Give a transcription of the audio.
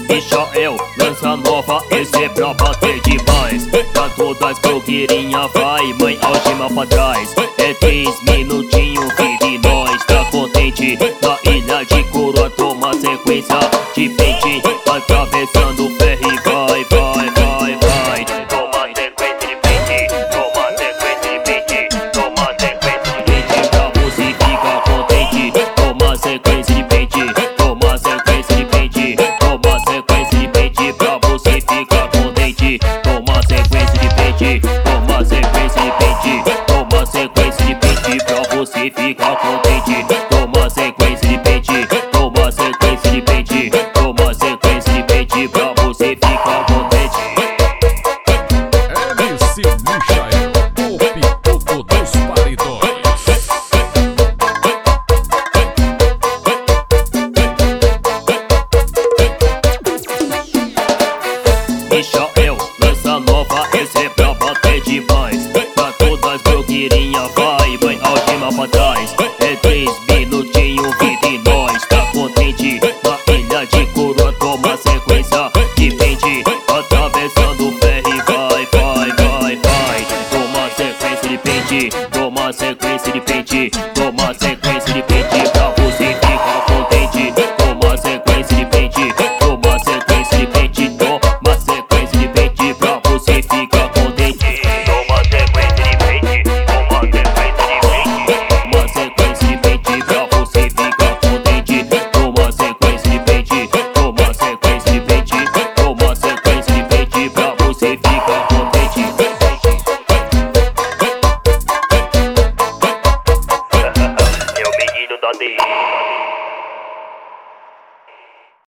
Michael lança nova, esse é pra bater demais. Pra todas blogueirinha vai, mãe algema pra trás. É 3 minutinhos que de nós tá contente. Na ilha de Coroa toma sequência.